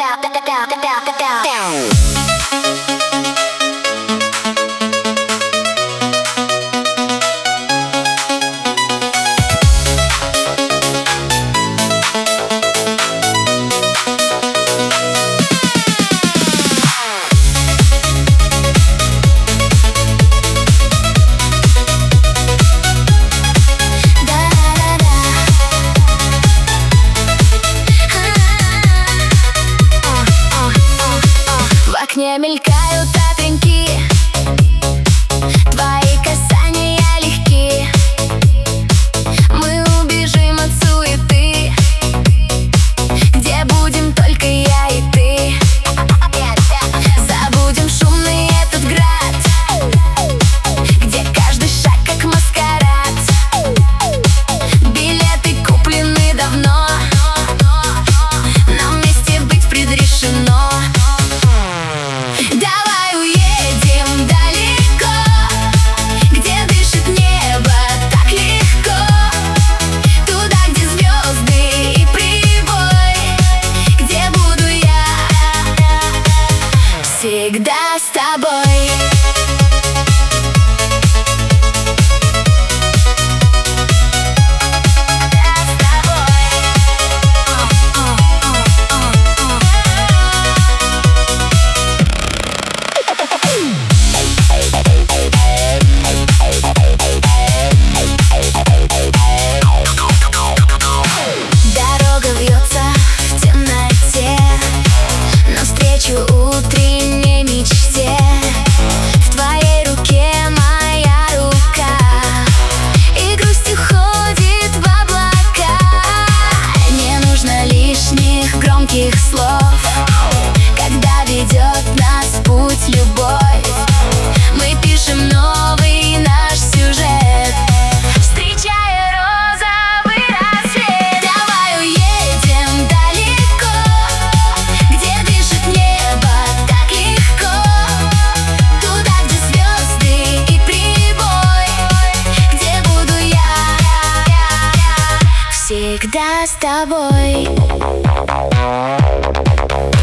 В окне мелькают огоньки, твои касания легки. Мы убежим от суеты, где будем только я и ты. Забудем шумный этот град, где каждый шаг как маскарад. Билеты куплены давно, нам вместе быть предрешено. Давай уедем далеко, где дышит небо так легко, туда, где звезды и прибой, где буду я всегда с тобой. Дорога вьется в темноте навстречу утренней мечте. В твоей руке моя рука, и грусть уходит в облака. Не нужно лишних громких слов, когда ведет нас путь любовь. Мы пишем новый наш сюжет, встречая розовый рассвет. Давай уедем далеко, где дышит небо так легко, туда, где звезды и прибой, где буду я всегда с тобой.